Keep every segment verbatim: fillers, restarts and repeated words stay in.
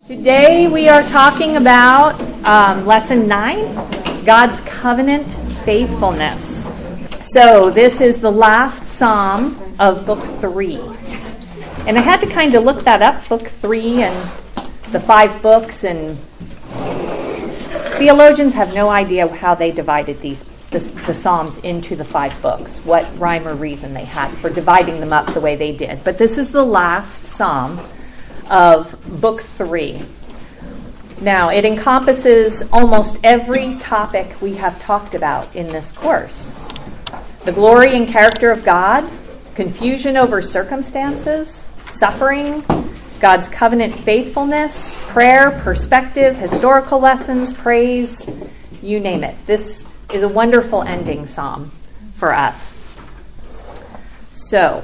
Today we are talking about um, lesson nine, God's covenant faithfulness. So this is the last psalm of book three. And I had to kind of look that up, book three and the five books, and theologians have no idea how they divided these the, the psalms into the five books, what rhyme or reason they had for dividing them up the way they did. But this is the last psalm of book three. Now, it encompasses almost every topic we have talked about in this course. The glory and character of God, confusion over circumstances, suffering, God's covenant faithfulness, prayer, perspective, historical lessons, praise, you name it. This is a wonderful ending psalm for us. So,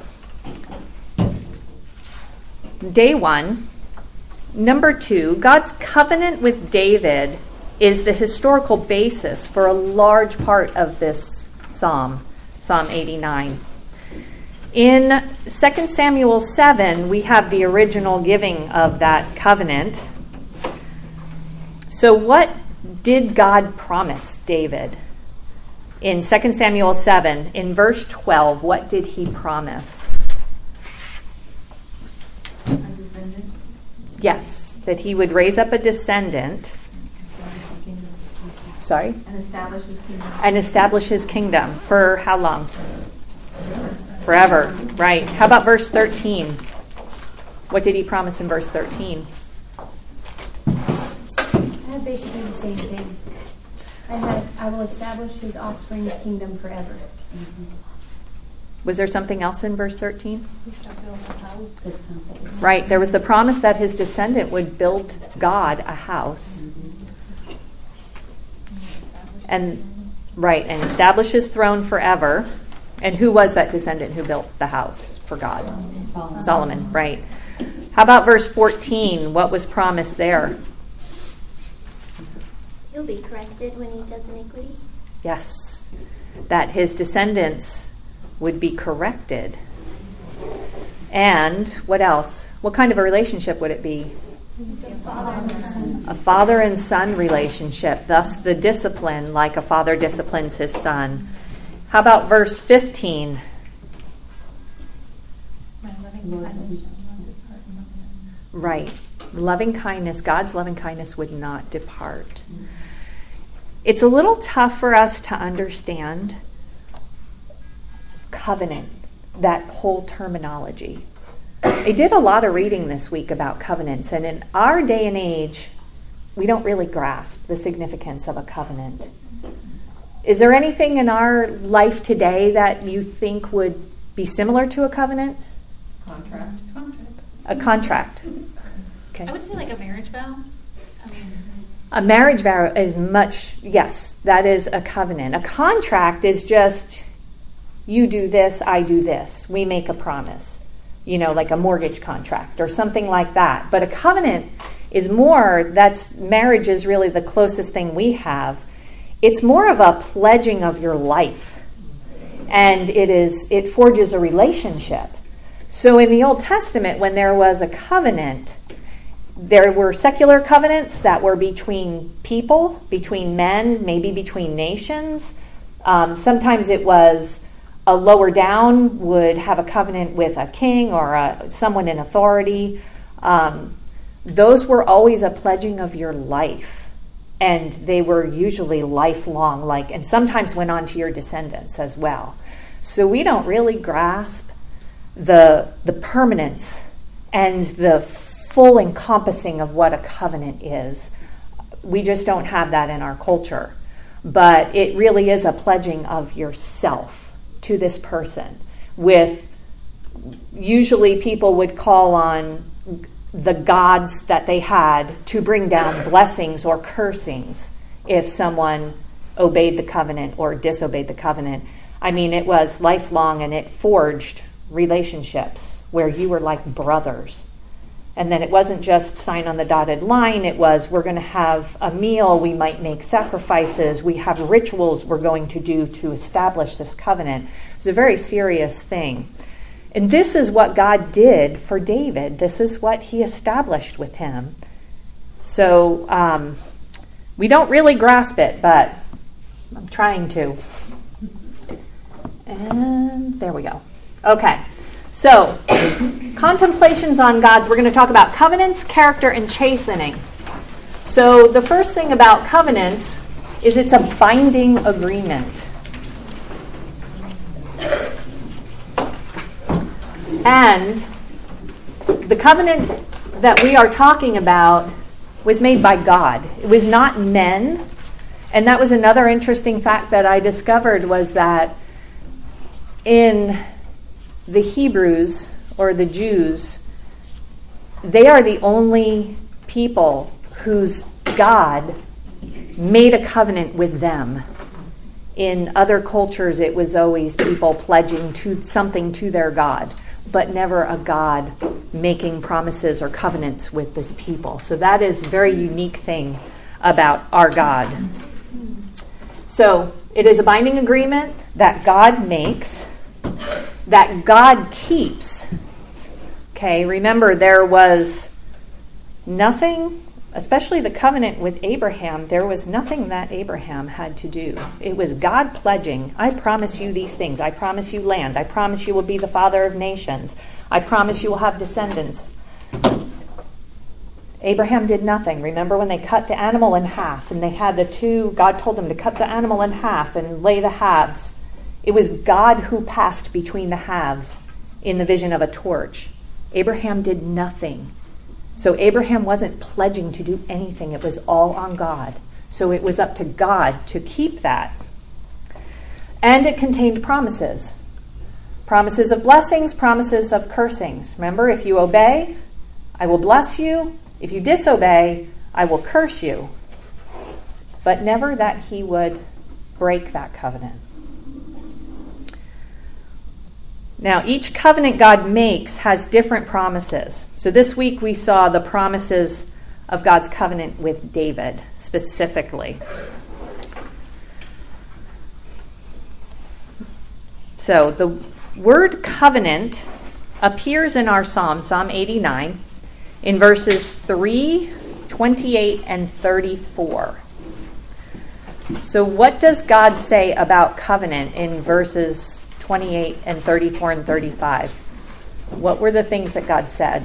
day one, number two, God's covenant with David is the historical basis for a large part of this psalm, Psalm eighty-nine. In Second Samuel seven, we have the original giving of that covenant. So what did God promise David? In Second Samuel seven, in verse twelve, what did he promise? Yes, that he would raise up a descendant. Sorry? And establish his kingdom. And establish his kingdom. For how long? Forever. Right. How about verse thirteen? What did he promise in verse thirteen? I had basically the same thing. I had, I will establish his offspring's kingdom forever. Mm-hmm. Was there something else in verse thirteen? Right. There was the promise that his descendant would build God a house. And, right, and establish his throne forever. And who was that descendant who built the house for God? Solomon. Solomon, right. How about verse fourteen? What was promised there? He'll be corrected when he does iniquity. Yes. That his descendants would be corrected. And what else? What kind of a relationship would it be? A father and son relationship. Thus the discipline, like a father disciplines his son. How about verse fifteen? Right. Loving kindness, God's loving kindness would not depart. It's a little tough for us to understand covenant, that whole terminology. I did a lot of reading this week about covenants, and in our day and age, we don't really grasp the significance of a covenant. Is there anything in our life today that you think would be similar to a covenant? Contract. Contract. A contract. Okay. I would say like a marriage vow. I mean, a marriage vow is much, yes, that is a covenant. A contract is just, you do this, I do this. We make a promise, you know, like a mortgage contract or something like that. But a covenant is more, that's, marriage is really the closest thing we have. It's more of a pledging of your life. And it is, it forges a relationship. So in the Old Testament, when there was a covenant, there were secular covenants that were between people, between men, maybe between nations. Um, sometimes it was a lower down would have a covenant with a king or a, someone in authority. Um, those were always a pledging of your life. And they were usually lifelong, like, and sometimes went on to your descendants as well. So we don't really grasp the the permanence and the full encompassing of what a covenant is. We just don't have that in our culture. But it really is a pledging of yourself to this person. With, usually people would call on the gods that they had to bring down blessings or cursings if someone obeyed the covenant or disobeyed the covenant. I mean, it was lifelong, and it forged relationships where you were like brothers. And then it wasn't just sign on the dotted line. It was, we're going to have a meal. We might make sacrifices. We have rituals we're going to do to establish this covenant. It was a very serious thing. And this is what God did for David. This is what he established with him. So um, we don't really grasp it, but I'm trying to. And there we go. Okay. So, contemplations on God's, we're going to talk about covenants, character, and chastening. So, the first thing about covenants is it's a binding agreement. And the covenant that we are talking about was made by God. It was not men. And that was another interesting fact that I discovered, was that in the Hebrews, or the Jews, they are the only people whose God made a covenant with them. In other cultures, it was always people pledging to something to their God, but never a God making promises or covenants with this people. So that is a very unique thing about our God. So it is a binding agreement that God makes, that God keeps. Okay, remember, there was nothing, especially the covenant with Abraham, there was nothing that Abraham had to do. It was God pledging, I promise you these things. I promise you land. I promise you will be the father of nations. I promise you will have descendants. Abraham did nothing. Remember when they cut the animal in half and they had the two, God told them to cut the animal in half and lay the halves. It was God who passed between the halves in the vision of a torch. Abraham did nothing. So Abraham wasn't pledging to do anything. It was all on God. So it was up to God to keep that. And it contained promises. Promises of blessings, promises of cursings. Remember, if you obey, I will bless you. If you disobey, I will curse you. But never that he would break that covenant. Now, each covenant God makes has different promises. So this week we saw the promises of God's covenant with David specifically. So the word covenant appears in our Psalm, Psalm eighty-nine, in verses three, twenty-eight, and thirty-four. So what does God say about covenant in verses twenty-eight and thirty-four and thirty-five? What were the things that God said?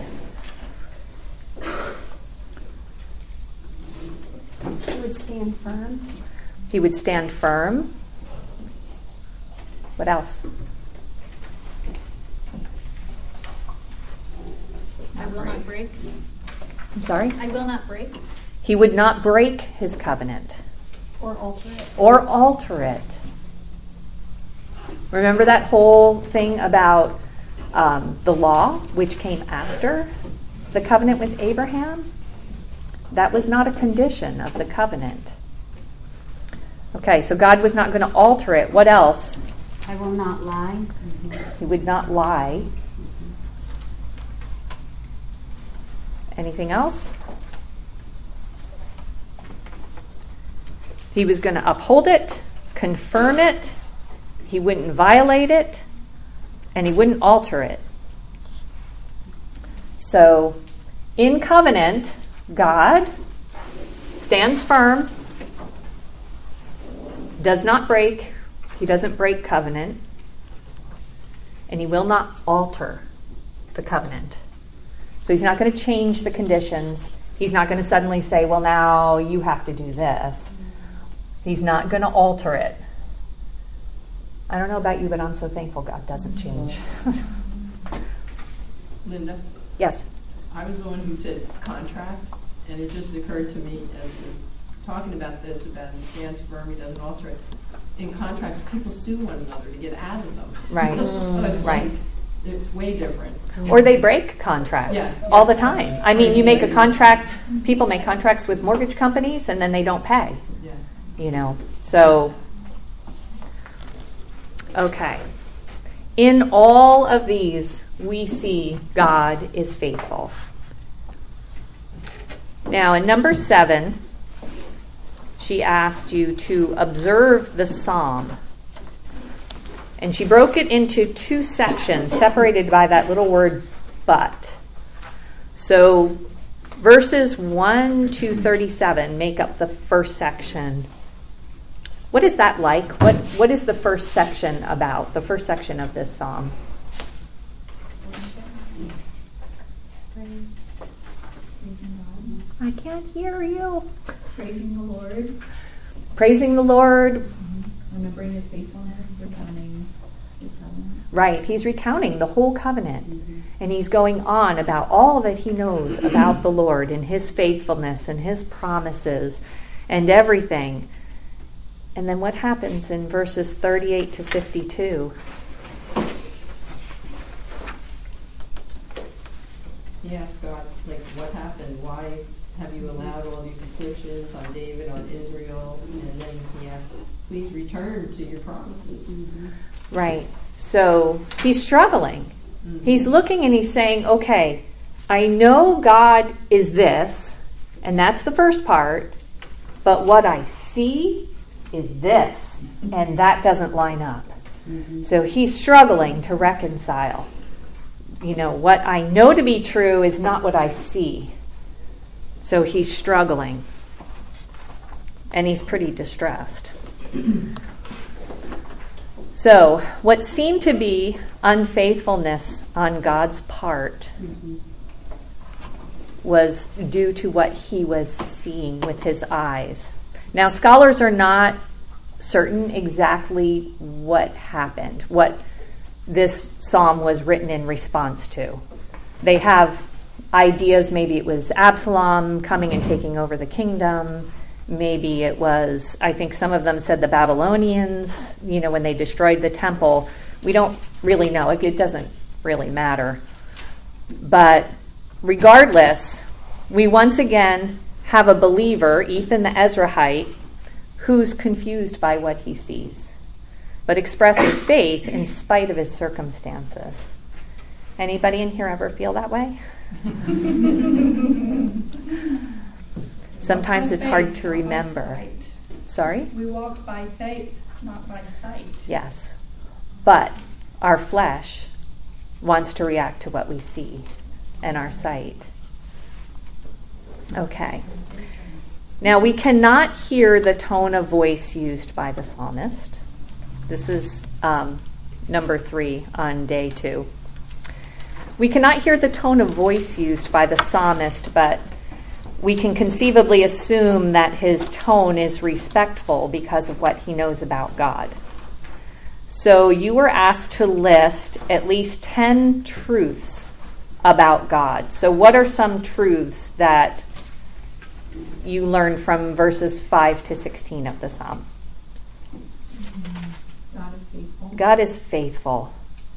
He would stand firm. He would stand firm. What else? I will not break. I'm sorry? I will not break. He would not break his covenant Or alter it. or alter it. Remember that whole thing about um, the law, which came after the covenant with Abraham? That was not a condition of the covenant. Okay, so God was not going to alter it. What else? I will not lie. He would not lie. Anything else? He was going to uphold it, confirm it. He wouldn't violate it, and he wouldn't alter it. So, in covenant, God stands firm, does not break, he doesn't break covenant, and he will not alter the covenant. So he's not going to change the conditions. He's not going to suddenly say, well, now you have to do this. He's not going to alter it. I don't know about you, but I'm so thankful God doesn't change. Linda, Yes. I was the one who said contract, and it just occurred to me as we're talking about this, about he stands firm, he doesn't alter it. In contracts, people sue one another to get out of them. Right. So it's Right. like, it's way different. Or they break contracts Yeah. all the time. I mean, you make a contract, people make contracts with mortgage companies and then they don't pay, Yeah. you know. So, okay. In all of these, we see God is faithful. Now, in number seven, she asked you to observe the psalm. And she broke it into two sections separated by that little word but. So verses one to thirty-seven make up the first section. What is that like? What What is the first section about? The first section of this psalm? I can't hear you. Praising the Lord. Praising the Lord. Mm-hmm. Remembering his faithfulness, recounting his covenant. Right, he's recounting the whole covenant. Mm-hmm. And he's going on about all that he knows about the Lord and his faithfulness and his promises and everything. And then what happens in verses thirty-eight to fifty-two? He asked God, like, what happened? Why have you allowed all these afflictions on David, on Israel? And then he asks, please return to your promises. Mm-hmm. Right. So he's struggling. Mm-hmm. He's looking and he's saying, okay, I know God is this, and that's the first part, but what I see is this, and that doesn't line up. Mm-hmm. So he's struggling to reconcile. You know, what I know to be true is not what I see. So he's struggling. And he's pretty distressed. So, what seemed to be unfaithfulness on God's part mm-hmm. was due to what he was seeing with his eyes. Now, scholars are not certain exactly what happened, what this psalm was written in response to. They have ideas, maybe it was Absalom coming and taking over the kingdom. Maybe it was, I think some of them said the Babylonians, you know, when they destroyed the temple. We don't really know. It, it doesn't really matter. But regardless, we once again have a believer, Ethan the Ezrahite, who's confused by what he sees, but expresses faith in spite of his circumstances. Anybody in here ever feel that way? Sometimes it's hard to remember. Sorry? We walk by faith, not by sight. Yes. But our flesh wants to react to what we see and our sight. Okay. Now, we cannot hear the tone of voice used by the psalmist. This is um, number three on day two. We cannot hear the tone of voice used by the psalmist, but we can conceivably assume that his tone is respectful because of what he knows about God. So you were asked to list at least ten truths about God. So what are some truths that you learn from verses five to sixteen of the psalm? God is faithful. God is faithful.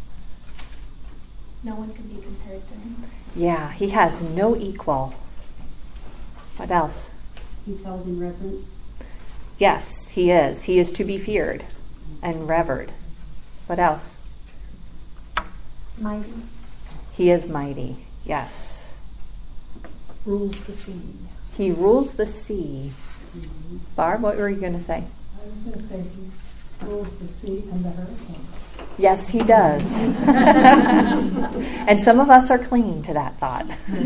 No one can be compared to him. Yeah, he has no equal. What else? He's held in reverence. Yes, he is. He is to be feared and revered. What else? Mighty. He is mighty. Yes. Rules the sea. He rules the sea. Mm-hmm. Barb, what were you going to say? I was going to say he rules the sea and the hurricanes. Yes, he does. And some of us are clinging to that thought.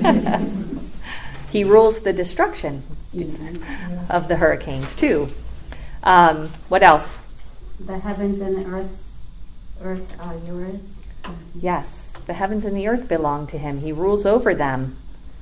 He rules the destruction Mm-hmm. of the hurricanes, too. Um, what else? The heavens and the earth, earth are yours. Yes, the heavens and the earth belong to him. He rules over them.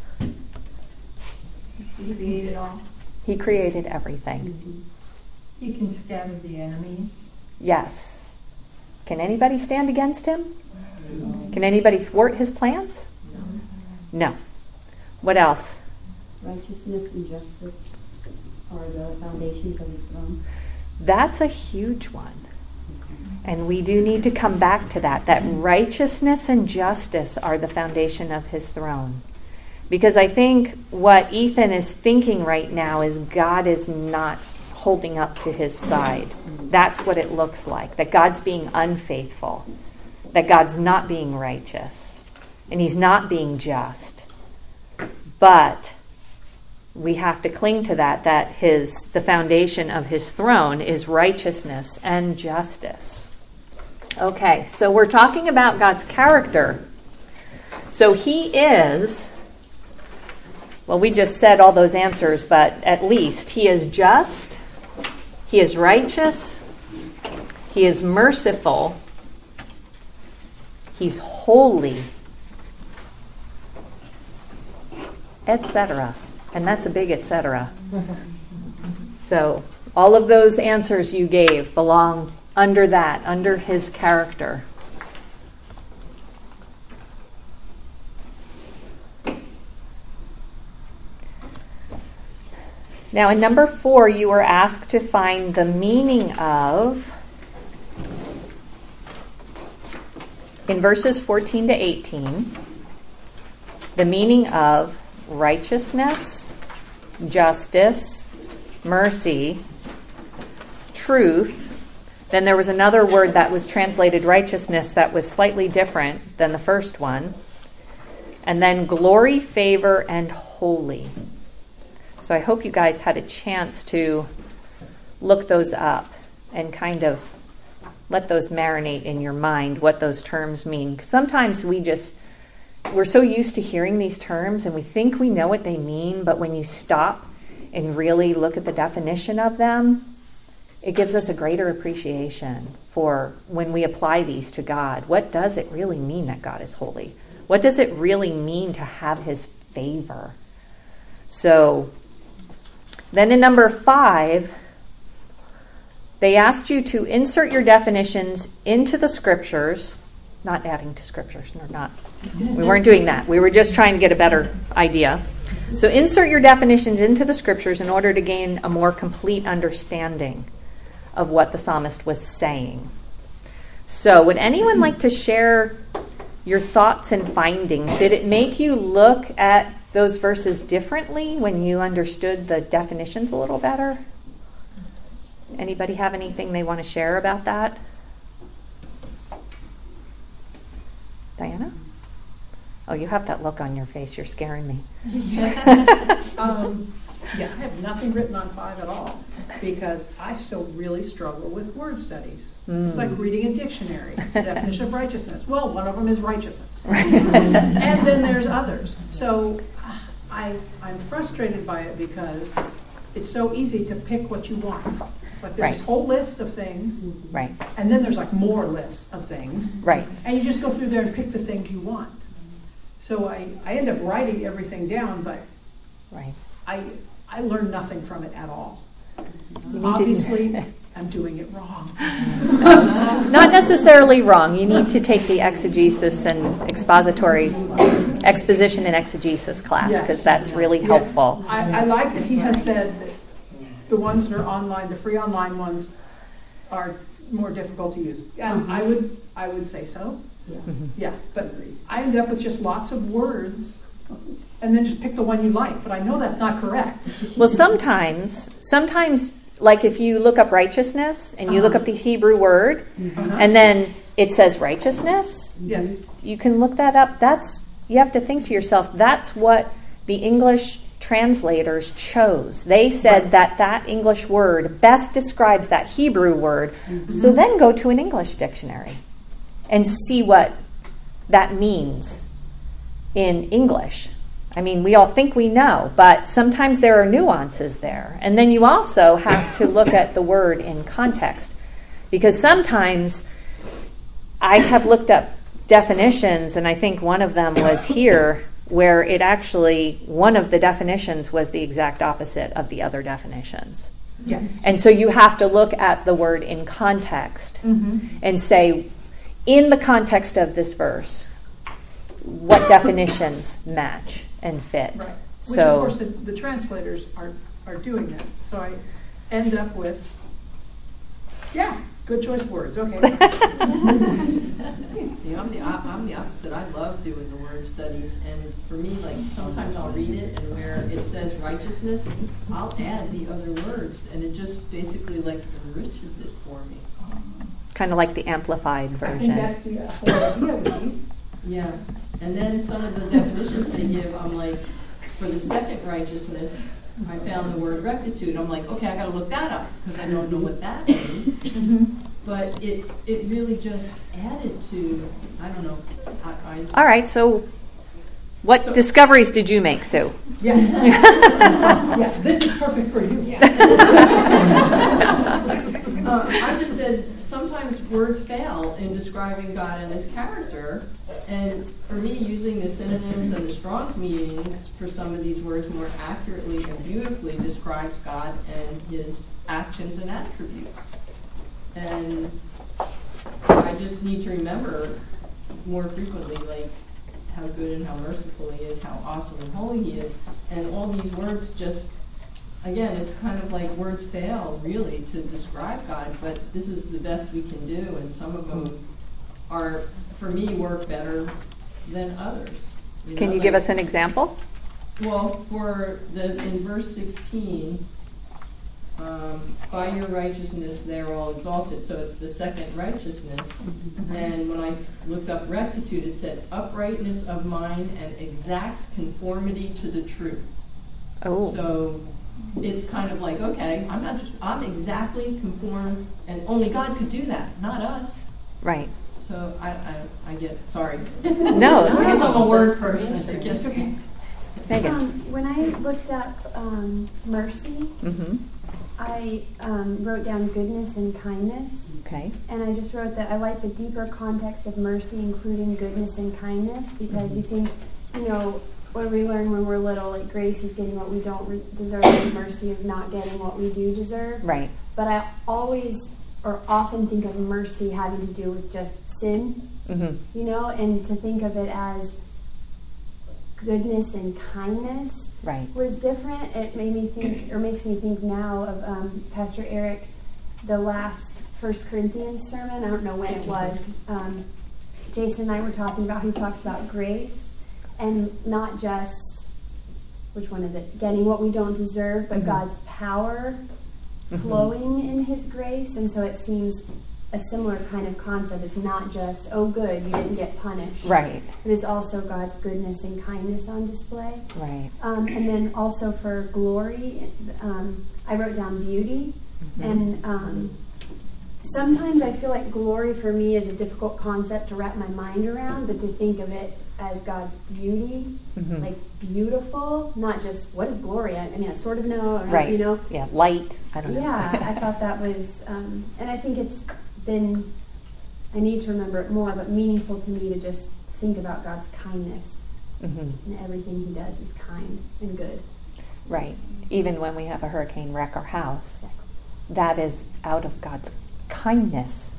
He created all. He created everything. Mm-hmm. He can scatter the enemies. Yes. Can anybody stand against him? No. Can anybody thwart his plans? No. No. What else? Righteousness and justice are the foundations of his throne. That's a huge one. And we do need to come back to that, that righteousness and justice are the foundation of his throne. Because I think what Ethan is thinking right now is God is not holding up to his side. That's what it looks like, that God's being unfaithful, that God's not being righteous, and he's not being just. But we have to cling to that, that his the foundation of his throne is righteousness and justice. Okay, so we're talking about God's character. So he is Well, we just said all those answers, but at least he is just, he is righteous, he is merciful, he's holy, et cetera. And that's a big et cetera. So all of those answers you gave belong under that, under his character. Now, in number four, you were asked to find the meaning of, in verses fourteen to eighteen, the meaning of righteousness, justice, mercy, truth. Then there was another word that was translated righteousness that was slightly different than the first one. And then glory, favor, and holy. So I hope you guys had a chance to look those up and kind of let those marinate in your mind, what those terms mean. Sometimes we just, we're so used to hearing these terms and we think we know what they mean, but when you stop and really look at the definition of them, it gives us a greater appreciation for when we apply these to God. What does it really mean that God is holy? What does it really mean to have his favor? So then in number five, they asked you to insert your definitions into the scriptures, not adding to scriptures, no, not. We weren't doing that. We were just trying to get a better idea. So insert your definitions into the scriptures in order to gain a more complete understanding of what the psalmist was saying. So would anyone like to share your thoughts and findings? Did it make you look at those verses differently when you understood the definitions a little better? Anybody have anything they want to share about that? Diana? Oh, you have that look on your face. You're scaring me. Yeah. um, yeah, I have nothing written on five at all because I still really struggle with word studies. Mm. It's like reading a dictionary. Definition of righteousness. Well, one of them is righteousness. And then there's others. So I, I'm frustrated by it because it's so easy to pick what you want. It's like there's right. this whole list of things. Right. And then there's like more lists of things. Right. And you just go through there and pick the things you want. So I, I end up writing everything down, but right. I I learned nothing from it at all. You Obviously, I'm doing it wrong. Not necessarily wrong. You need to take the exegesis and expository, exposition and exegesis class because yes. that's really yes. helpful. I, I like that he has said that the ones that are online, the free online ones, are more difficult to use. And mm-hmm. I would I would say so. Yeah. Mm-hmm. yeah, but I end up with just lots of words and then just pick the one you like. But I know that's not correct. Well, sometimes, sometimes, like if you look up righteousness and you uh-huh. look up the Hebrew word uh-huh. and then it says righteousness, yes, you can look that up. That's, you have to think to yourself, that's what the English translators chose. They said right. that that English word best describes that Hebrew word. Mm-hmm. So then go to an English dictionary and see what that means in English. I mean, we all think we know, but sometimes there are nuances there. And then you also have to look at the word in context. Because sometimes I have looked up definitions, and I think one of them was here, where it actually, one of the definitions was the exact opposite of the other definitions. Yes. And so you have to look at the word in context mm-hmm. and say, in the context of this verse, what definitions match and fit? Right. Which, so, of course, the, the translators are, are doing that. So I end up with, yeah, good choice of words. Okay. See, I'm the, I'm the opposite. I love doing the word studies. And for me, like, sometimes I'll read it, and where it says righteousness, I'll add the other words. And it just basically, like, enriches it for me. Kind of like the amplified version. I think that's the whole idea of these. Yeah. And then some of the definitions they give, I'm like, for the second righteousness, I found the word rectitude. I'm like, okay, I got to look that up because I don't know what that means. Mm-hmm. But it it really just added to, I don't know. I, I All right, so What So- discoveries did you make, Sue? Yeah. Yeah, this is perfect for you. Uh, I just said sometimes words fail in describing God and his character, and for me, using the synonyms and the Strong's meanings for some of these words more accurately and beautifully describes God and his actions and attributes. And I just need to remember more frequently, like, how good and how merciful he is, how awesome and holy he is, and all these words just, again, it's kind of like words fail, really, to describe God, but this is the best we can do, and some of them are, for me, work better than others. You Can know, you give like- us an example? Well, for the, in verse sixteen, um, by your righteousness they're all exalted, so it's the second righteousness. And when I looked up rectitude, it said uprightness of mind and exact conformity to the truth. Oh, So it's kind of like, okay, I'm not just, I'm exactly conformed, and only God could do that, not us. right. So I, I, I get, sorry. No, Because I'm a word person, I guess. Megan. Um, when I looked up um, mercy, Mm-hmm. I um, wrote down goodness and kindness. Okay. And I just wrote that I like the deeper context of mercy, including goodness and kindness, because you think, you know, when we learn when we're little, like grace is getting what we don't re- deserve, and mercy is not getting what we do deserve. Right. But I always or often think of mercy having to do with just sin, Mm-hmm. you know, and to think of it as goodness and kindness Right. was different. It made me think, or makes me think now of um, Pastor Eric, the last First Corinthians sermon. I don't know when it was. Um, Jason and I were talking about, he talks about grace and not just, which one is it? Getting what we don't deserve, but Mhm. God's power Mhm. flowing in his grace. And so it seems a similar kind of concept. It's not just, oh good, you didn't get punished. Right. It is also God's goodness and kindness on display. Right. Um, and then also for glory, um, I wrote down beauty. Mhm. And um, sometimes I feel like glory for me is a difficult concept to wrap my mind around, but to think of it as God's beauty, Mhm. like beautiful, not just what is glory? I, I mean, I sort of know, or, Right. you know. Yeah. Light. I don't know. Yeah, I thought that was, um, and I think it's been, I need to remember it more, but meaningful to me to just think about God's kindness. Mm-hmm. And everything he does is kind and good. Right. Even when we have a hurricane wreck our house, that is out of God's kindness.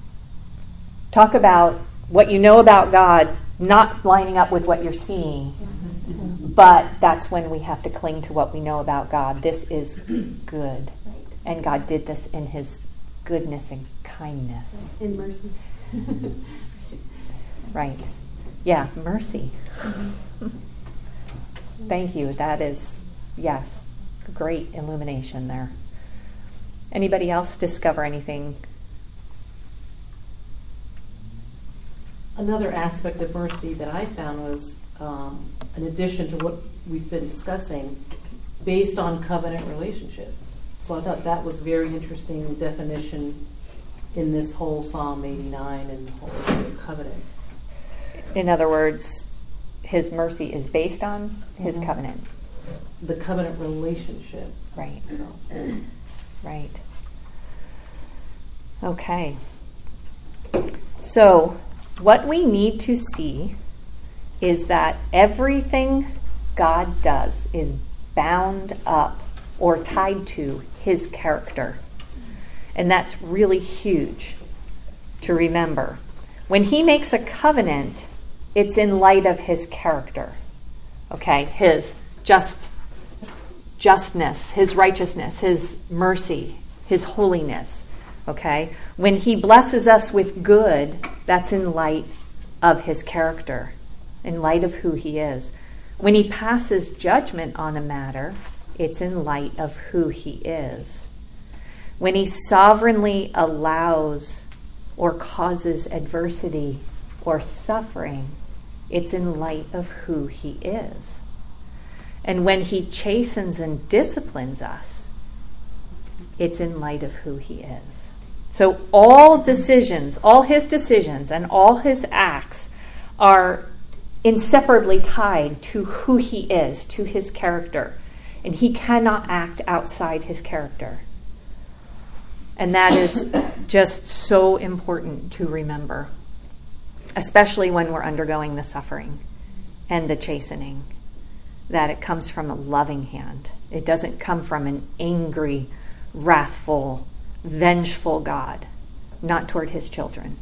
Talk about what you know about God not lining up with what you're seeing. But that's when we have to cling to what we know about God. This is good. Right. And God did this in his goodness and kindness. And mercy. Right. Yeah, mercy. Thank you. That is, yes, great illumination there. Anybody else discover anything? Another aspect of mercy that I found was, um, in addition to what we've been discussing, based on covenant relationship. So I thought that was very interesting definition in this whole Psalm eighty-nine and the whole issue of covenant. In other words, his mercy is based on his Mhm. covenant. The covenant relationship. Right. So Right. Okay. So, what we need to see is that everything God does is bound up or tied to his character. And that's really huge to remember. When he makes a covenant, it's in light of his character. Okay? His just justness, his righteousness, his mercy, his holiness. Okay? When he blesses us with good, that's in light of his character, in light of who he is. When he passes judgment on a matter, it's in light of who he is. When he sovereignly allows or causes adversity or suffering, it's in light of who he is. And when he chastens and disciplines us, it's in light of who he is. So all decisions, all his decisions and all his acts are inseparably tied to who he is, to his character. And he cannot act outside his character. And that is just so important to remember, especially when we're undergoing the suffering and the chastening, that it comes from a loving hand. It doesn't come from an angry, wrathful, vengeful God, not toward his children.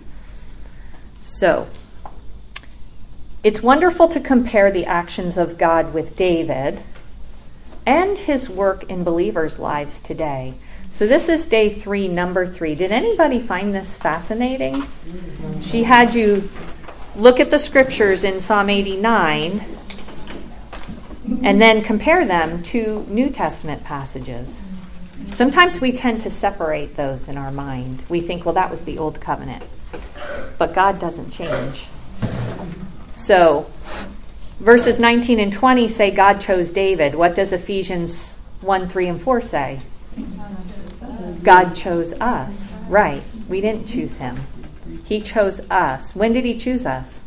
So, it's wonderful to compare the actions of God with David and his work in believers' lives today. So this is day three, number three. Did anybody find this fascinating? She had you look at the scriptures in Psalm eighty-nine and then compare them to New Testament passages. Sometimes we tend to separate those in our mind. We think, well, that was the Old Covenant. But God doesn't change. So, verses nineteen and twenty say God chose David. What does Ephesians one, three, and four say? God chose us. Right. We didn't choose him. He chose us. When did he choose us?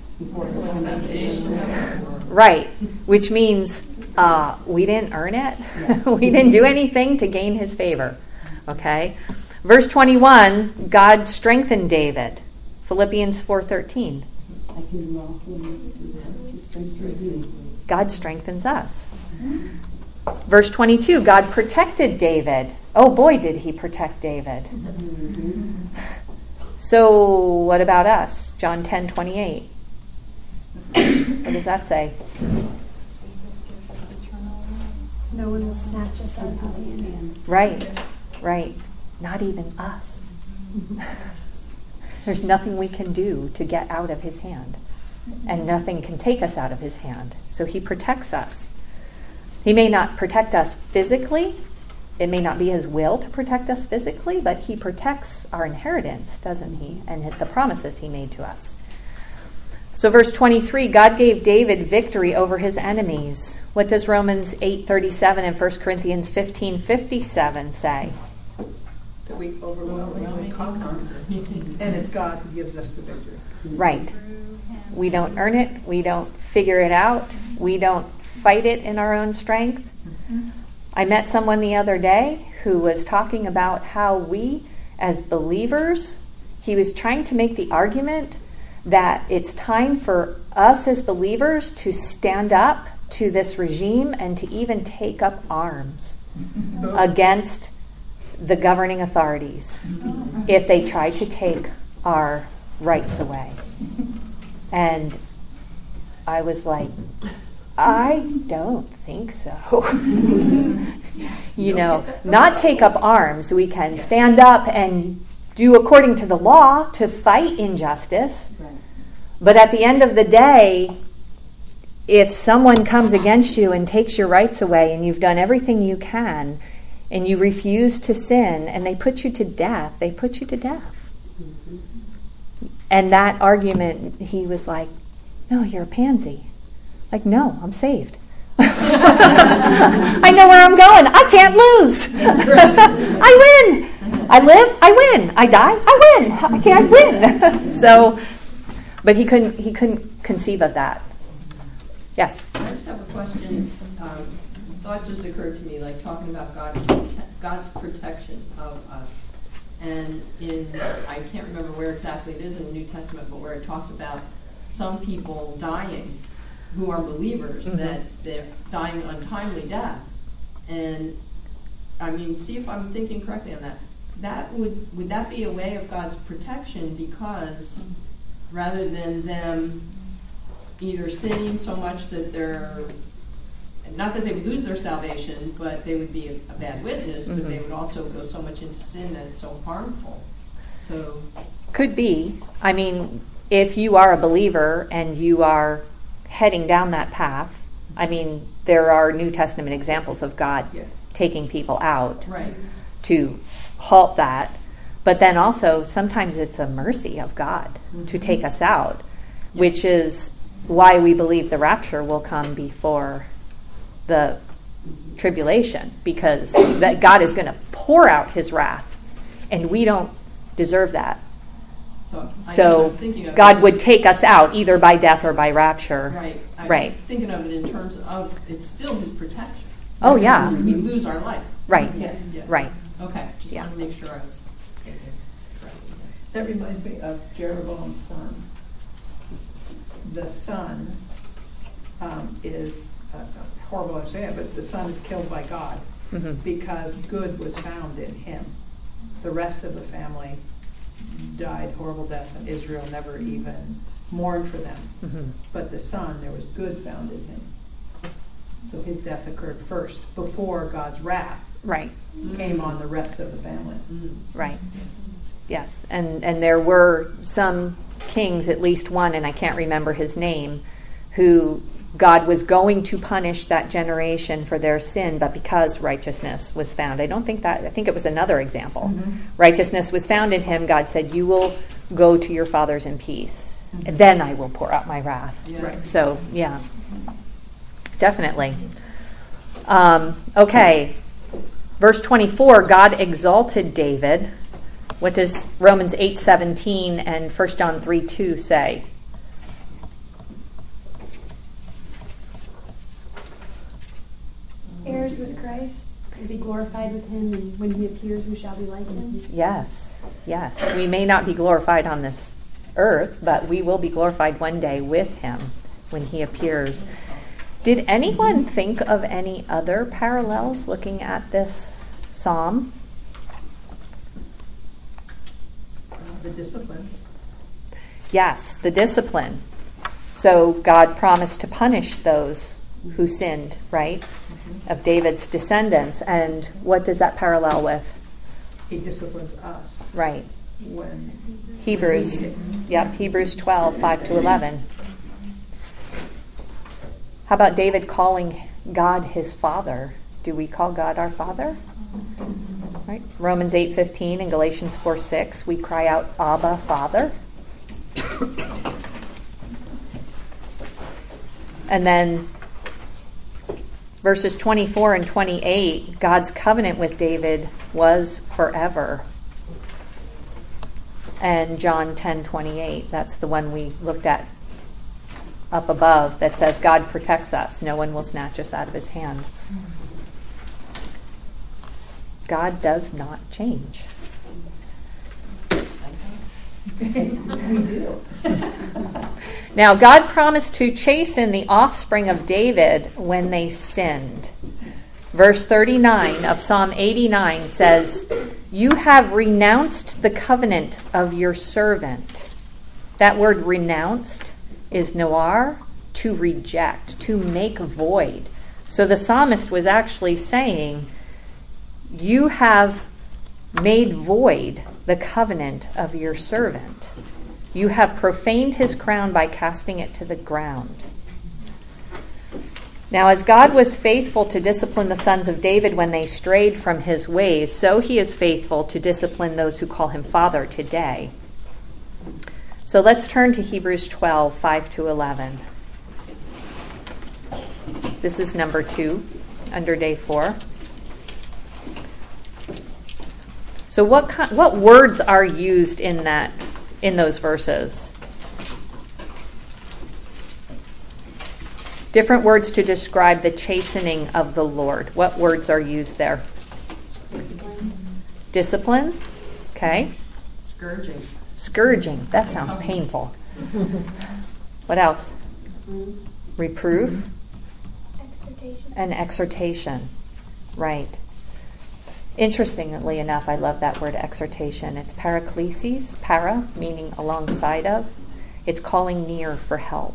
Right. Which means uh, we didn't earn it. We didn't do anything to gain his favor. Okay. Verse twenty-one, God strengthened David. Philippians four thirteen. God strengthens us. Verse twenty-two, God protected David. Oh boy, did he protect David. So what about us? John ten twenty-eight. What does that say? No one will snatch us out of his hand. Right, right. Not even us. There's nothing we can do to get out of his hand. And nothing can take us out of his hand. So he protects us. He may not protect us physically. It may not be his will to protect us physically, but he protects our inheritance, doesn't he? And the promises he made to us. So verse twenty-three, God gave David victory over his enemies. What does Romans eight thirty-seven and First Corinthians fifteen fifty-seven say? That we overwhelmingly conquer. And it's God who gives us the victory. Right. We don't earn it. We don't figure it out. We don't fight it in our own strength. I met someone the other day who was talking about how we, as believers, he was trying to make the argument that it's time for us as believers to stand up to this regime and to even take up arms against the governing authorities if they try to take our rights away. And I was like, I don't think so. You know, not take up arms. We can stand up and do according to the law to fight injustice. But at the end of the day, if someone comes against you and takes your rights away and you've done everything you can and you refuse to sin and they put you to death, they put you to death. And that argument, he was like, no, you're a pansy. Like, no, I'm saved. I know where I'm going. I can't lose. I win. I live, I win. I die, I win. I can't win. So, but he couldn't he couldn't conceive of that. Yes? I just have a question. Um, thought just occurred to me, like talking about God, God's protection of us. And in, I can't remember where exactly it is in the New Testament, but where it talks about some people dying who are believers, mm-hmm. that they're dying untimely death. And I mean, see if I'm thinking correctly on that. That would would that be a way of God's protection, because rather than them either sinning so much that they're, not that they would lose their salvation, but they would be a, a bad witness, mm-hmm. but they would also go so much into sin that it's so harmful. So could be. I mean, if you are a believer and you are heading down that path, I mean, there are New Testament examples of God yeah. taking people out right. to halt that. But then also, sometimes it's a mercy of God mm-hmm. to take us out, yeah. which is why we believe the rapture will come before the tribulation, because that God is going to pour out his wrath, and we don't deserve that. So I guess I So was thinking of God it- would take us out either by death or by rapture. Right. I was Right. thinking of it in terms of, it's still his protection. Oh, yeah. We lose our life. Right, Yes. Yeah. right. Okay, just Yeah. wanted to make sure I was thinking correctly. That reminds me of Jeroboam's son. The son um, is, uh, sounds horrible to say it, but the son is killed by God Mhm. because good was found in him. The rest of the family died horrible deaths, and Israel never even mourned for them. Mhm. But the son, there was good found in him. So his death occurred first, before God's wrath Right, came on the rest of the family. Mm. right. Yes, and, and there were some kings, at least one, and I can't remember his name, who God was going to punish that generation for their sin, but because righteousness was found. I don't think that, I think it was another example. Mhm. Righteousness was found in him. God said, you will go to your fathers in peace, and then I will pour out my wrath. Yeah. Right. So, yeah, definitely. Um, okay, verse twenty-four, God exalted David. What does Romans eight seventeen and First John three two say? Heirs with Christ, and be glorified with him, and when he appears, we shall be like him. Yes, yes. We may not be glorified on this earth, but we will be glorified one day with him when he appears. Did anyone think of any other parallels looking at this psalm? Uh, The discipline. Yes, the discipline. So God promised to punish those who sinned, right? Of David's descendants. And what does that parallel with? He disciplines us Right. when Hebrews. Yep, Hebrews twelve, five to eleven. How about David calling God his father? Do we call God our father? Right. Romans eight fifteen and Galatians four six, we cry out, Abba, Father. And then verses twenty-four and twenty-eight, God's covenant with David was forever. And John ten twenty-eight, that's the one we looked at up above, that says God protects us. No one will snatch us out of his hand. God does not change. we do. Now, God promised to chasten the offspring of David when they sinned. Verse thirty-nine of Psalm eighty-nine says, you have renounced the covenant of your servant. That word renounced is noar, to reject, to make void. So the psalmist was actually saying, you have made void the covenant of your servant. You have profaned his crown by casting it to the ground. Now, as God was faithful to discipline the sons of David when they strayed from his ways, so he is faithful to discipline those who call him Father today. So let's turn to Hebrews twelve, five to eleven. This is number two, under day four. So what kind, what words are used in that in those verses? Different words to describe the chastening of the Lord. What words are used there? Discipline. Okay. Scourging. Scourging. That sounds painful. What else? Reproof Exhortation. and exhortation. Right. Interestingly enough, I love that word exhortation. It's paraklesis, para, meaning alongside of. It's calling near for help.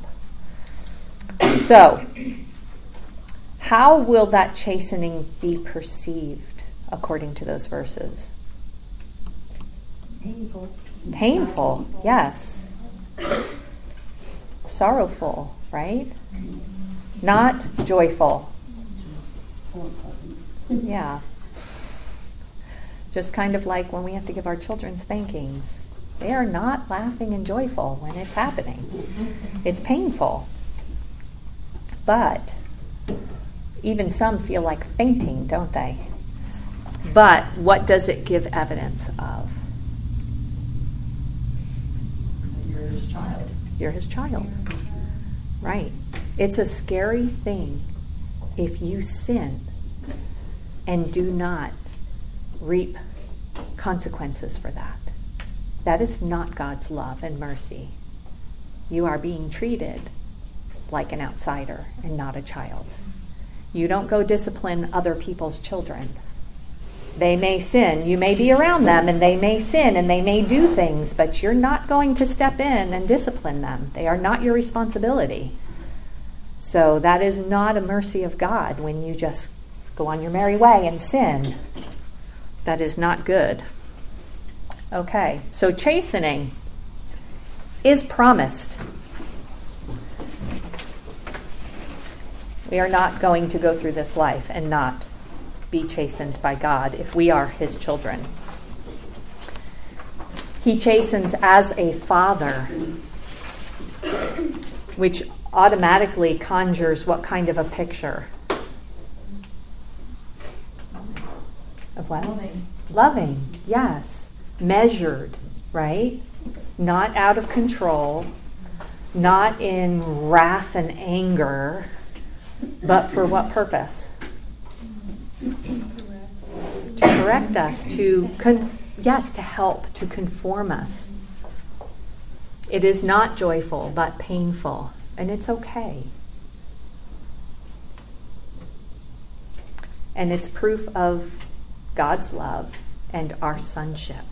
So, how will that chastening be perceived according to those verses? Painful. Painful, yes. Sorrowful, right? Not joyful. Yeah. Just kind of like when we have to give our children spankings. They are not laughing and joyful when it's happening. It's painful. But even some feel like fainting, don't they? But what does it give evidence of? You're his child. Right. It's a scary thing if you sin and do not reap consequences for that. That is not God's love and mercy. You are being treated like an outsider and not a child. You don't go discipline other people's children. They may sin. You may be around them and they may sin and they may do things, but you're not going to step in and discipline them. They are not your responsibility. So that is not a mercy of God when you just go on your merry way and sin. That is not good. Okay, so chastening is promised. We are not going to go through this life and not be chastened by God if we are his children. He chastens as a father, which automatically conjures what kind of a picture? Of what? Loving. Loving, yes. Measured, right? Not out of control, not in wrath and anger, but for what purpose? To correct us, to con- yes, to help, to conform us. It is not joyful, but painful, and it's okay. And it's proof of God's love and our sonship.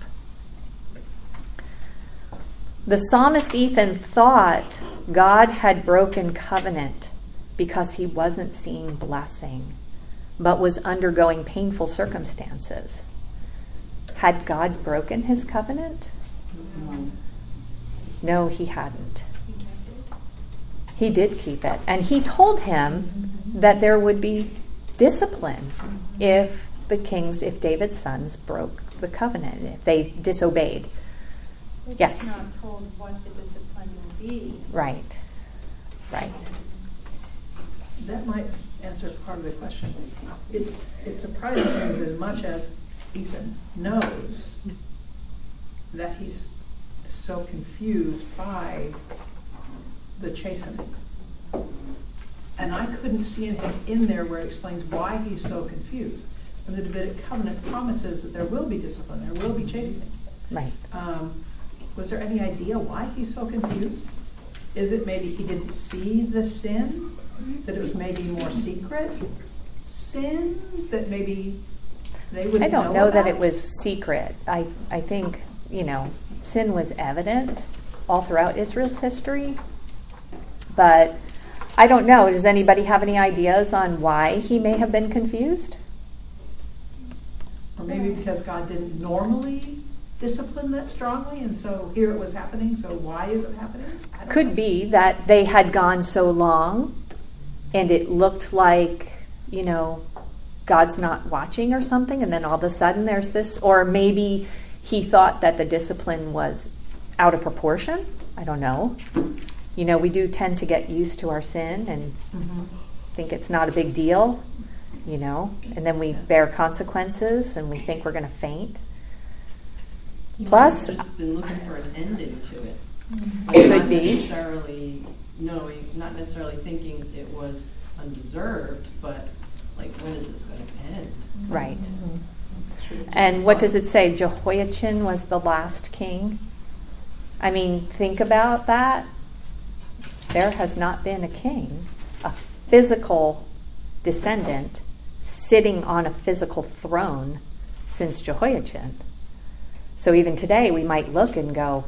The psalmist Ethan thought God had broken covenant because he wasn't seeing blessing, but was undergoing painful circumstances. Had God broken his covenant? No. No, he hadn't. He did keep it. And he told him that there would be discipline if the kings, if David's sons broke the covenant, if they disobeyed. We're Yes. just not told what the discipline will be. Right. Right. That might answer part of the question. It's it's surprising to me that as much as Ethan knows that he's so confused by the chastening. And I couldn't see anything in there where it explains why he's so confused. And the Davidic covenant promises that there will be discipline, there will be chastening. Right. Um, was there any idea why he's so confused? Is it maybe he didn't see the sin? That it was maybe more secret sin? That maybe they wouldn't I don't know know that about? it was secret. I, I think, you know, sin was evident all throughout Israel's history. But I don't know. Does anybody have any ideas on why he may have been confused? Or maybe because God didn't normally discipline that strongly, and so here it was happening, so why is it happening? I don't Could know. be that they had gone so long and it looked like, you know, God's not watching or something, and then all of a sudden there's this, or maybe he thought that the discipline was out of proportion. I don't know. You know, we do tend to get used to our sin and Mm-hmm. think it's not a big deal, you know, and then we bear consequences and we think we're going to faint. He Plus- might have just been looking for an ending to it. Could not be. necessarily knowing, not necessarily thinking it was undeserved, but like, when is this going to end? Right. And what does it say? Jehoiachin was the last king. I mean, think about that. There has not been a king, a physical descendant, sitting on a physical throne since Jehoiachin. So even today, we might look and go,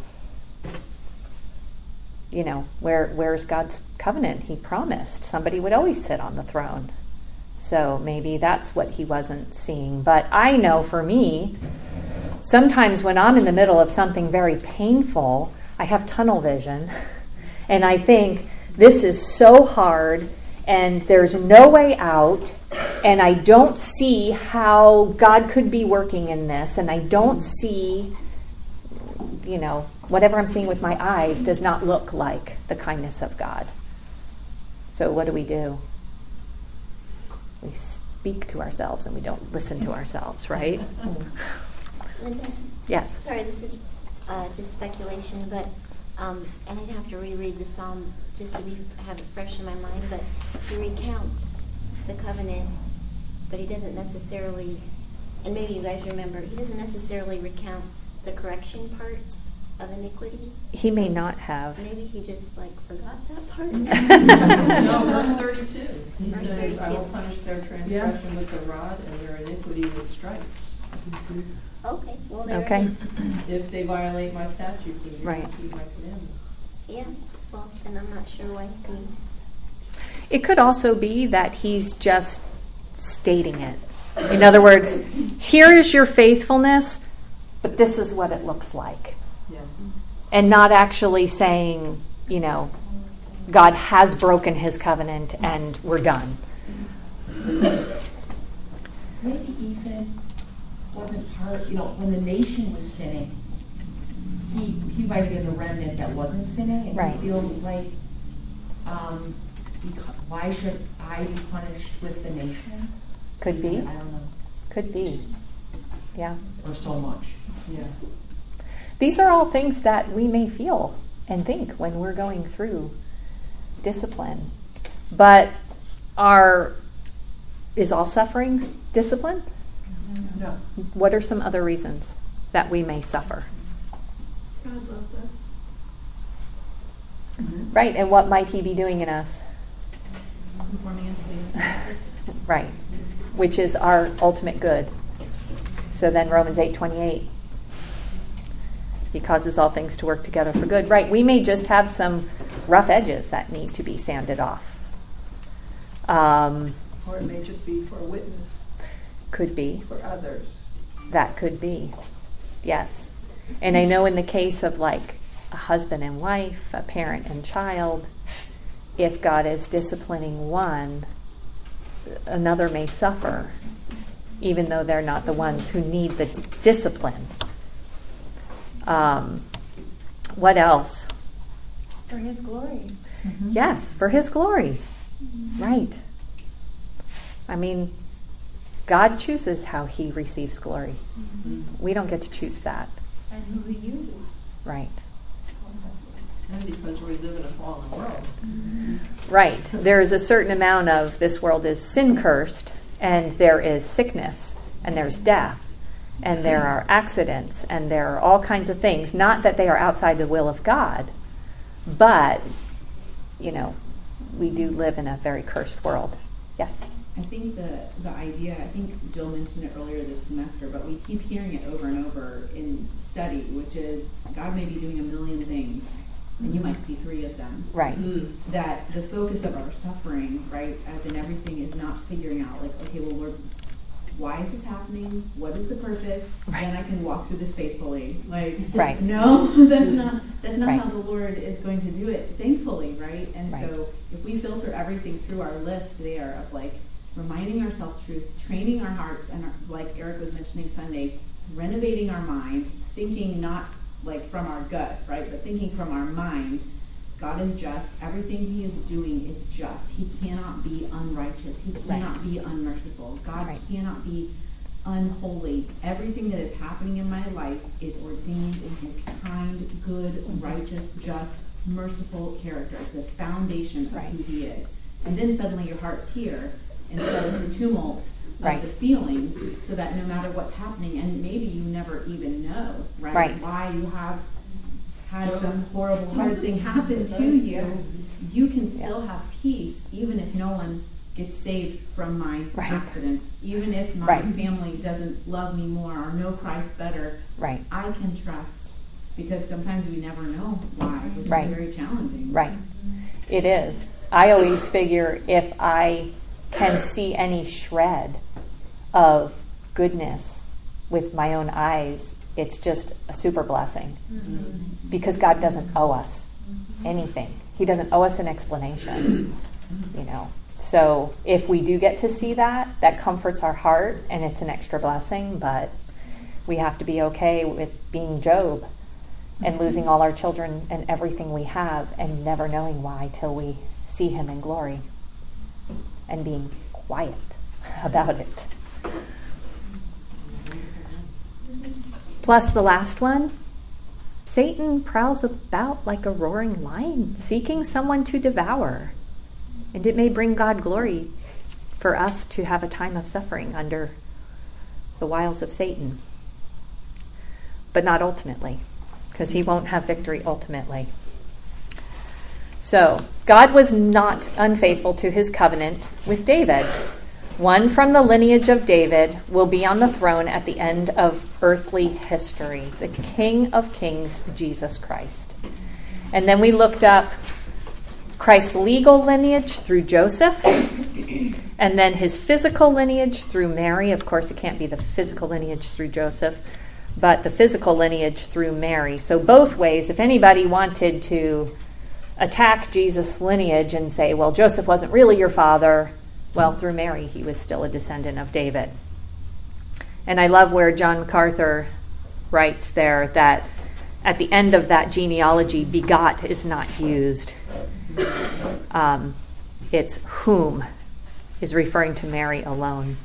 you know, where where's God's covenant? He promised somebody would always sit on the throne. So maybe that's what he wasn't seeing. But I know for me, sometimes when I'm in the middle of something very painful, I have tunnel vision. And I think, this is so hard, and there's no way out, and I don't see how God could be working in this, and I don't see, you know, whatever I'm seeing with my eyes does not look like the kindness of God. So what do we do? We speak to ourselves and we don't listen to ourselves, right? Linda, Yes. sorry, this is uh, just speculation, but Um, and I'd have to reread the psalm just to be, have it fresh in my mind, but he recounts the covenant, but he doesn't necessarily, and maybe you guys remember, he doesn't necessarily recount the correction part of iniquity. He may not have. Maybe he just like forgot that part. No, verse thirty-two. He Verse says, "I will thirty-two. punish their transgression with the rod and their iniquity with stripes." Okay, well there Okay. it is. If they violate my statutes and do Right. not keep my commandments. Yeah, well, and I'm not sure why he It could also be that he's just stating it. In other words, here is your faithfulness, but this is what it looks like. Yeah. And not actually saying, you know, God has broken his covenant and we're done. Maybe Ethan wasn't part, you know, when the nation was sinning, he, he might have been the remnant that wasn't sinning, and Right. he feels like, um, beca- why should I be punished with the nation? Could be. I don't know, Could be. Yeah. or so much. Yeah. These are all things that we may feel and think when we're going through discipline. But are is all suffering discipline? No. What are some other reasons that we may suffer? God loves us. Right, and what might he be doing in us? Conforming us to Right, which is our ultimate good. So then Romans eight twenty-eight, he causes all things to work together for good. Right, we may just have some rough edges that need to be sanded off. Um, Or it may just be for a witness could be. for others. That could be, yes. And I know in the case of like a husband and wife, a parent and child, if God is disciplining one, another may suffer, even though they're not the ones who need the d- discipline. Um, what else? For his glory. Yes, for his glory. Right. I mean, God chooses how he receives glory. We don't get to choose that. And who he uses. Right. And because we live in a fallen world. Right. There is a certain amount of this world is sin cursed, and there is sickness, and there's death, and there are accidents, and there are all kinds of things. Not that they are outside the will of God, but, you know, we do live in a very cursed world. Yes? I think the, the idea, I think Jill mentioned it earlier this semester, but we keep hearing it over and over in study, which is God may be doing a million things, and you might see three of them. Right. That the focus of our suffering, right, as in everything, is not figuring out, like, okay, well, Lord, why is this happening? What is the purpose? Right. Then I can walk through this faithfully. Like, Right. no, that's not that's not Right. how the Lord is going to do it, thankfully, right? And Right. so if we filter everything through our list there of like reminding ourselves truth, training our hearts, and our, like Eric was mentioning Sunday, renovating our mind, thinking not like from our gut, right, but thinking from our mind. God is just. Everything he is doing is just. He cannot be unrighteous. He cannot be unmerciful. God Right. cannot be unholy. Everything that is happening in my life is ordained in his kind, good, righteous, just, merciful character. It's a foundation of Right. who he is. And then suddenly your heart's here instead of the tumult of Right. the feelings, so that no matter what's happening, and maybe you never even know, right, Right. why you have had some horrible, hard thing happen to you, you can still have peace, even if no one gets saved from my Right. accident, even if my Right. family doesn't love me more or know Christ better. Right. I can trust, because sometimes we never know why, which Right. is very challenging. Right. It is. I always figure if I can see any shred of goodness with my own eyes, it's just a super blessing. Mm-hmm. Because God doesn't owe us anything. He doesn't owe us an explanation, you know. So if we do get to see that, that comforts our heart, and it's an extra blessing, but we have to be okay with being Job and losing all our children and everything we have and never knowing why till we see him in glory and being quiet about it. Plus the last one, Satan prowls about like a roaring lion, seeking someone to devour. And it may bring God glory for us to have a time of suffering under the wiles of Satan. But not ultimately, because he won't have victory ultimately. So, God was not unfaithful to his covenant with David. One from the lineage of David will be on the throne at the end of earthly history, the King of Kings, Jesus Christ. And then we looked up Christ's legal lineage through Joseph, and then his physical lineage through Mary. Of course, it can't be the physical lineage through Joseph, but the physical lineage through Mary. So both ways, if anybody wanted to attack Jesus' lineage and say, well, Joseph wasn't really your father, well, through Mary, he was still a descendant of David. And I love where John MacArthur writes there that at the end of that genealogy, begot is not used. Um, it's whom is referring to Mary alone.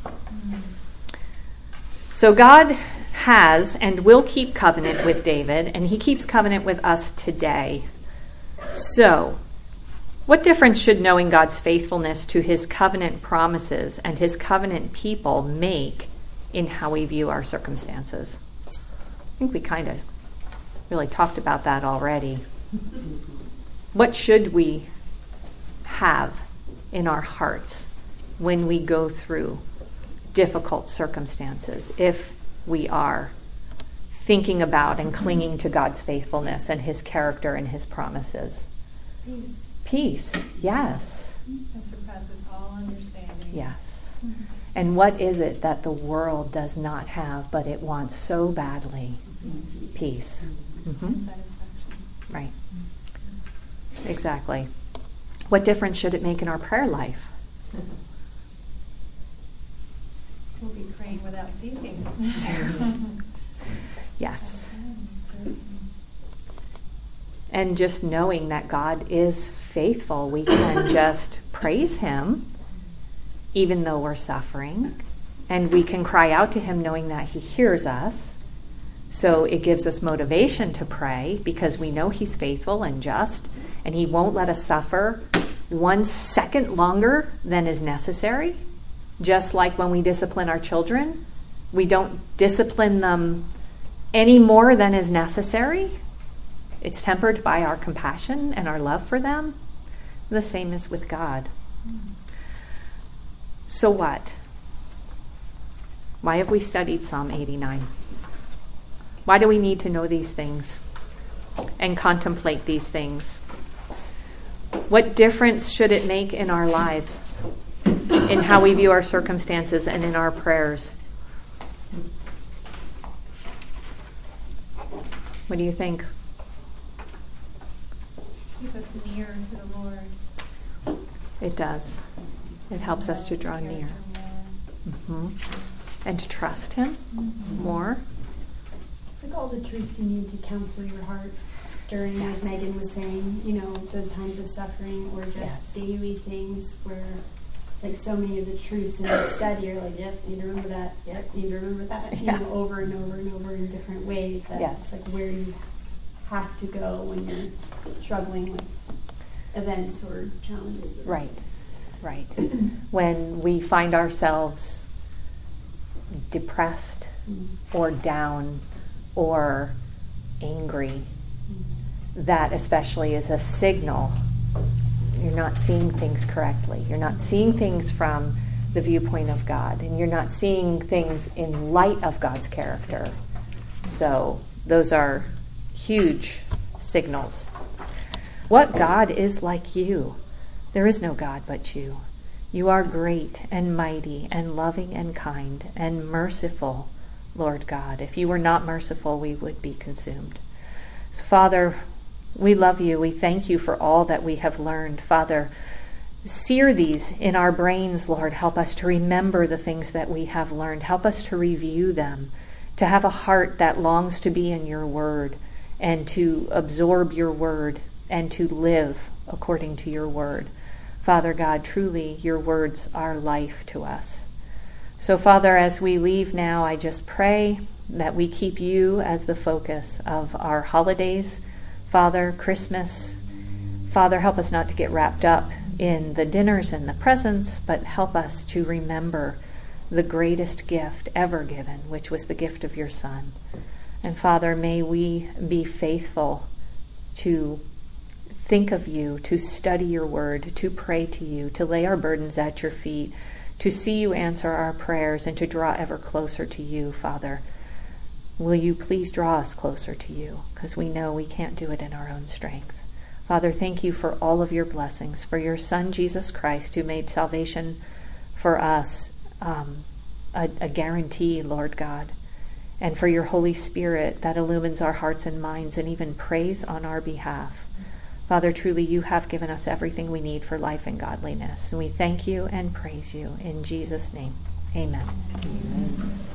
So God has and will keep covenant with David, and he keeps covenant with us today. So, what difference should knowing God's faithfulness to his covenant promises and his covenant people make in how we view our circumstances? I think we kind of really talked about that already. What should we have in our hearts when we go through difficult circumstances, if we are thinking about and clinging to God's faithfulness and his character and his promises? Peace. Peace, yes. That surpasses all understanding. Yes. Mm-hmm. And what is it that the world does not have, but it wants so badly? Peace. Peace. Mm-hmm. And satisfaction. Right. Exactly. What difference should it make in our prayer life? We'll be praying without ceasing. Yes. And just knowing that God is faithful, we can just praise him even though we're suffering. And we can cry out to him knowing that he hears us. So it gives us motivation to pray because we know he's faithful and just, and he won't let us suffer one second longer than is necessary. Just like when we discipline our children, we don't discipline them any more than is necessary. It's tempered by our compassion and our love for them. The same is with God. So what? Why have we studied Psalm eighty-nine? Why do we need to know these things and contemplate these things? What difference should it make in our lives, in how we view our circumstances and in our prayers? What do you think? Keep us near to the Lord. It does. It helps us to draw near. Mm-hmm. And to trust him mm-hmm. more. It's like all the truths you need to counsel your heart during, yes. as Megan was saying, you know, those times of suffering or just yes. daily things where it's like so many of the truths in the study you're like, yep, need to remember that, yep, need to remember that, you yeah. know, over and over and over in different ways. That's yes. like where you have to go when you're struggling with events or challenges. Or right, right. When we find ourselves depressed mm-hmm. or down or angry, mm-hmm. that especially is a signal you're not seeing things correctly. You're not seeing things from the viewpoint of God, and you're not seeing things in light of God's character. So those are huge signals. What God is like you? There is no God but you. You are great and mighty and loving and kind and merciful, Lord God. If you were not merciful, we would be consumed. So, Father, we love you. We thank you for all that we have learned. Father, sear these in our brains, Lord. Help us to remember the things that we have learned. Help us to review them, to have a heart that longs to be in your word and to absorb your word and to live according to your word. Father God, truly your words are life to us. So, Father, as we leave now, I just pray that we keep you as the focus of our holidays, Father, Christmas. Father, help us not to get wrapped up in the dinners and the presents, but help us to remember the greatest gift ever given, which was the gift of your Son. And Father, may we be faithful to think of you, to study your word, to pray to you, to lay our burdens at your feet, to see you answer our prayers, and to draw ever closer to you, Father. Will you please draw us closer to you, because we know we can't do it in our own strength. Father, thank you for all of your blessings, for your Son, Jesus Christ, who made salvation for us um, a, a guarantee, Lord God, and for your Holy Spirit that illumines our hearts and minds and even prays on our behalf. Father, truly you have given us everything we need for life and godliness. And we thank you and praise you in Jesus' name. Amen. Amen.